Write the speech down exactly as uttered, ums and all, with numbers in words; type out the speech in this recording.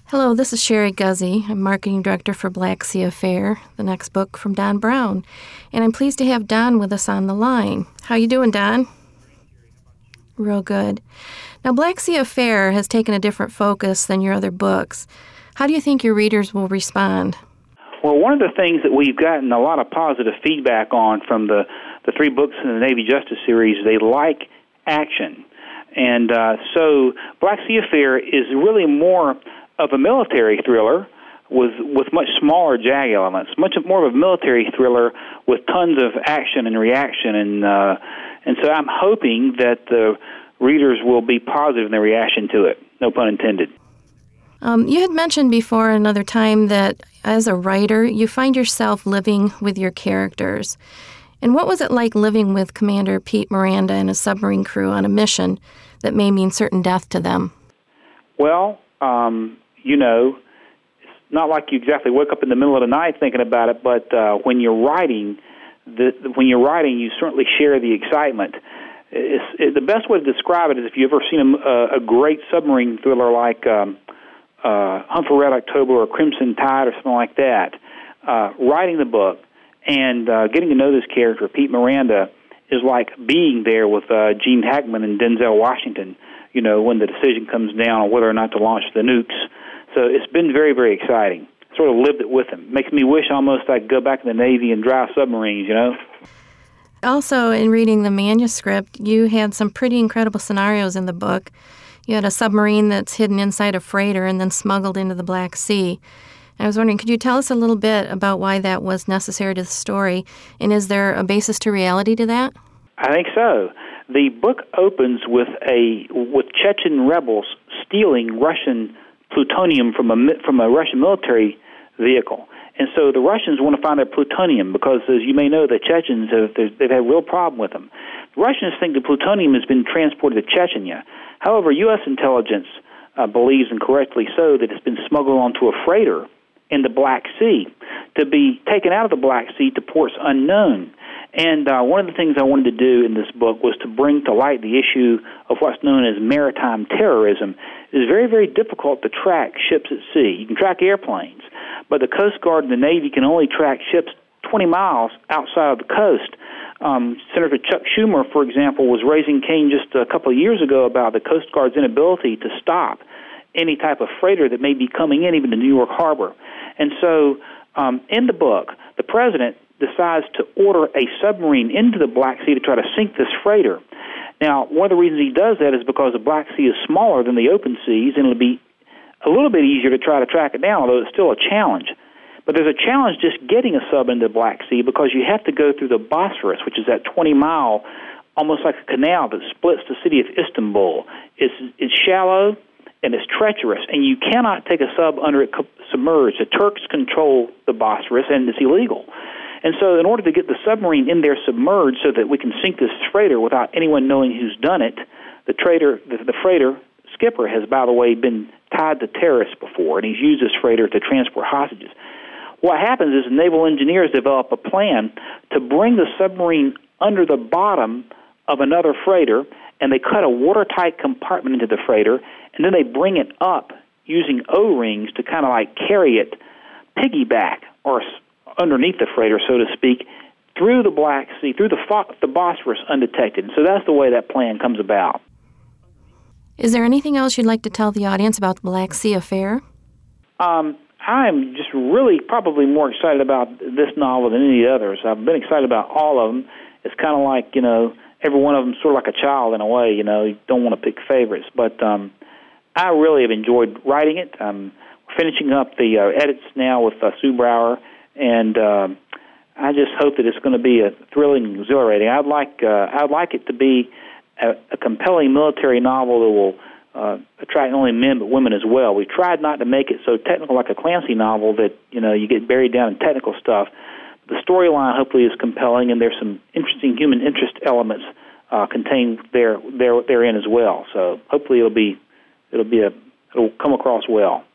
Hello, this is Sherry Guzzi. I'm Marketing Director for Black Sea Affair, the next book from Don Brown. And I'm pleased to have Don with us on the line. How you doing, Don? Real good. Now, Black Sea Affair has taken a different focus than your other books. How do you think your readers will respond? Well, one of the things that we've gotten a lot of positive feedback on from the, the three books in the Navy Justice series, they like action. And uh, so Black Sea Affair is really more of a military thriller with with much smaller JAG elements, much more of a military thriller with tons of action and reaction, and uh, and so I'm hoping that the readers will be positive in their reaction to it, no pun intended. Um, you had mentioned before another time that as a writer, you find yourself living with your characters. And what was it like living with Commander Pete Miranda and his submarine crew on a mission that may mean certain death to them? Well, um, you know, it's not like you exactly wake up in the middle of the night thinking about it, but uh, when you're writing, the, when you're writing, you certainly share the excitement. It's, it, the best way to describe it is if you've ever seen a, a great submarine thriller like um, uh, Hunt for Red October or Crimson Tide or something like that, uh, writing the book and uh, getting to know this character, Pete Miranda, is like being there with uh, Gene Hackman and Denzel Washington, you know, when the decision comes down on whether or not to launch the nukes. So it's been very, very exciting. Sort of lived it with him. Makes me wish almost I could go back in the Navy and drive submarines, you know. Also, in reading the manuscript, you had some pretty incredible scenarios in the book. You had a submarine that's hidden inside a freighter and then smuggled into the Black Sea. I was wondering, could you tell us a little bit about why that was necessary to the story, and is there a basis to reality to that? I think so. The book opens with a with Chechen rebels stealing Russian plutonium from a from a Russian military vehicle, and so the Russians want to find their plutonium because, as you may know, the Chechens have they've had a real problem with them. The Russians think the plutonium has been transported to Chechnya. However, U S intelligence uh, believes, and correctly so, that it's been smuggled onto a freighter in the Black Sea to be taken out of the Black Sea to ports unknown. And uh, one of the things I wanted to do in this book was to bring to light the issue of what's known as maritime terrorism. It is very, very difficult to track ships at sea. You can track airplanes, but the Coast Guard and the Navy can only track ships twenty miles outside of the coast. Um, Senator Chuck Schumer, for example, was raising Cain just a couple of years ago about the Coast Guard's inability to stop any type of freighter that may be coming in, even to New York Harbor. And so um, in the book, the president decides to order a submarine into the Black Sea to try to sink this freighter. Now, one of the reasons he does that is because the Black Sea is smaller than the open seas, and it'll be a little bit easier to try to track it down, although it's still a challenge. But there's a challenge just getting a sub into the Black Sea because you have to go through the Bosphorus, which is that twenty-mile, almost like a canal that splits the city of Istanbul. It's, it's shallow, and it's treacherous, and you cannot take a sub under it submerged. The Turks control the Bosphorus, and it's illegal. And so in order to get the submarine in there submerged so that we can sink this freighter without anyone knowing who's done it, the, trader, the, the freighter skipper has, by the way, been tied to terrorists before, and he's used this freighter to transport hostages. What happens is naval engineers develop a plan to bring the submarine under the bottom of another freighter, and they cut a watertight compartment into the freighter, and then they bring it up using O-rings to kind of like carry it piggyback or underneath the freighter, so to speak, through the Black Sea, through the, the Bosphorus undetected. So that's the way that plan comes about. Is there anything else you'd like to tell the audience about the Black Sea Affair? Um, I'm just really probably more excited about this novel than any of the others. I've been excited about all of them. It's kind of like, you know, every one of them sort of like a child in a way, you know. You don't want to pick favorites. But um, I really have enjoyed writing it. I'm finishing up the uh, edits now with uh, Sue Brower, and uh, I just hope that it's going to be a thrilling, exhilarating. I'd like uh, I'd like it to be a, a compelling military novel that will uh, attract not only men but women as well. We tried not to make it so technical like a Clancy novel that, you know, you get buried down in technical stuff. The storyline hopefully is compelling, and there's some interesting human interest elements uh, contained there there therein as well. So hopefully it'll be it'll be a it'll come across well.